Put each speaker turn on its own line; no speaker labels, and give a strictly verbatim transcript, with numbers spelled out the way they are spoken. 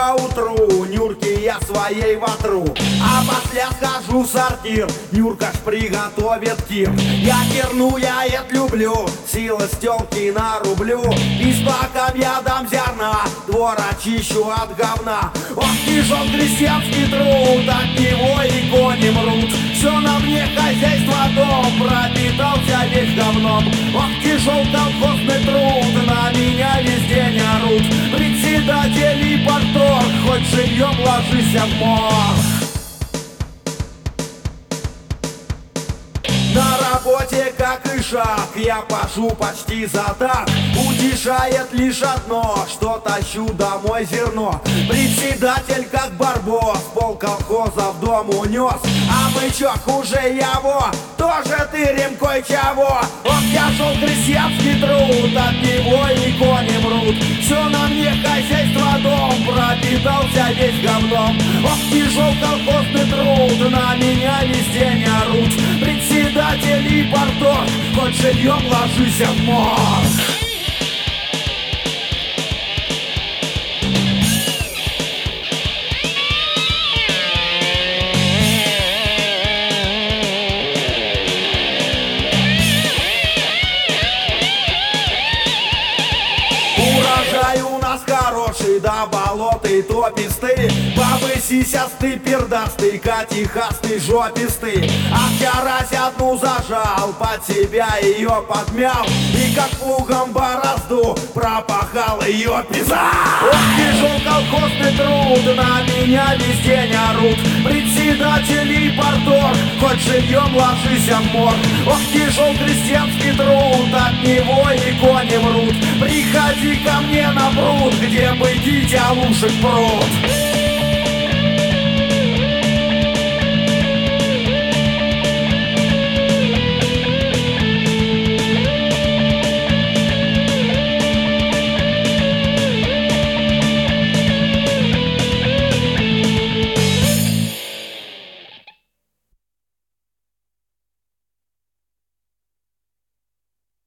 поутру Нюрки я своей вотру, а после схожу в сортир. Нюрка ж приготовит кир. Я кирну, я это люблю, сила стёлки нарублю. И с баком я дам зерна, двор очищу от говна. Ох, тяжел крестьянский труд, от него и кони мрут. Все на мне хозяйство, дом пропитался весь говном. Ох, тяжел колхозный труд, на меня весь день орут. Председатель и порторг, хоть живьем ложись в морг. На работе, как и шаг, я пашу почти за так. Утешает лишь одно, что тащу домой зерно. Председатель, как барбос, пол колхоза в дом унес. А мы чё, хуже его, тоже тырим кое-чего. Он тяжел крестьянский труд, от него и кони мрут. Все на мне хозяйство, дом пропитался весь говном. Ох, тяжел колхозный труд, на меня весь день орут. Председатель и порторг, хоть живьем ложись в морг. Урожай у нас хороший, да болоты тописты. Бабы сисясты, пердасты, катихасты, жописты. А вчерась одну зажал, под себя ее подмял. И как плугом борозду пропахал ее пиза. Ох, тяжел колхозный труд, на меня весь день орут. Председатель и порторг, хоть живьем ложись в морг. Ох, тяжел крестьянский труд, от него и кони мрут. Приходи ко мне на пруд, где бы дитя лушек пруд.